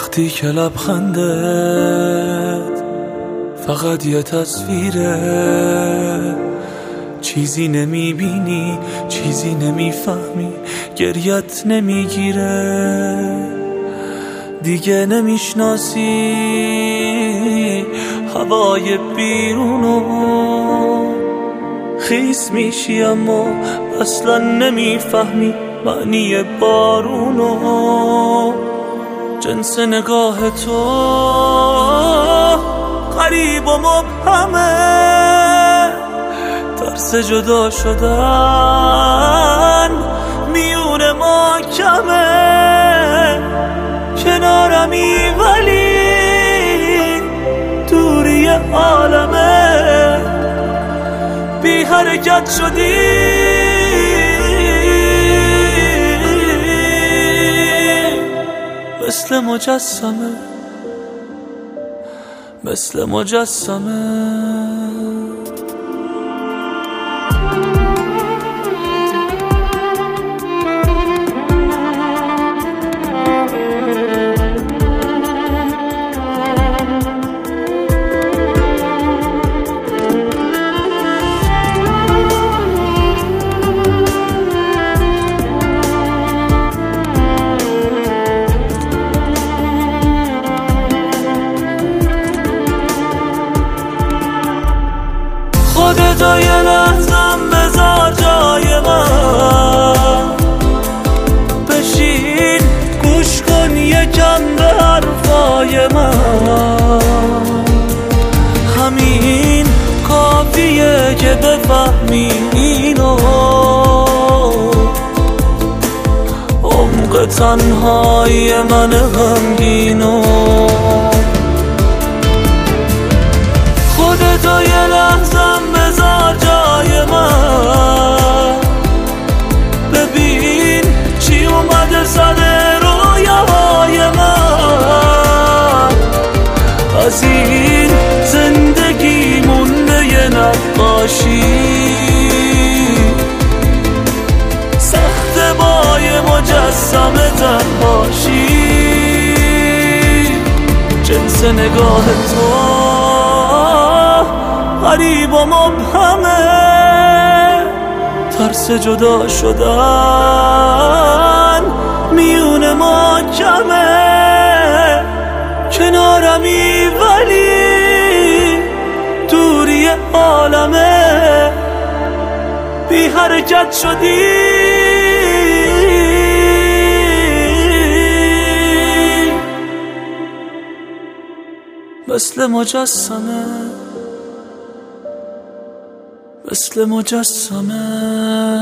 وقتی که لبخندت فقط یه تصویره، چیزی نمیبینی، چیزی نمیفهمی، گریت نمیگیره، دیگه نمیشناسی هوای بیرونو، خیس میشی اما اصلا نمیفهمی معنی بارونو. جنس نگاه تو غریب و مبهمه، ترس جدا شدن میون ما کمه، کنارمی ولی دوری عالمه، بی حرکت شدی مثل مجسمه، مثل مجسمه. خودتو یه لحظم بذار جای من، بشین گوش کن یکم به حرفای من، همین کافیه که بفهمی اینو، عمق تنهای من غمگینو. خودتو یه لحظم بذار جای من، ببین چی اومده سر رویاهای من، از این زندگی مونده یه نقاشی، سخت با یه مجسمه تنهاشی. جنس نگاه تو غریب و مبهمه، ترس جدا شدن میون ما کمه، کنارمی ولی دوری عالمه، بی حرکت شدی مثل مجسمه، مثل مجسمه.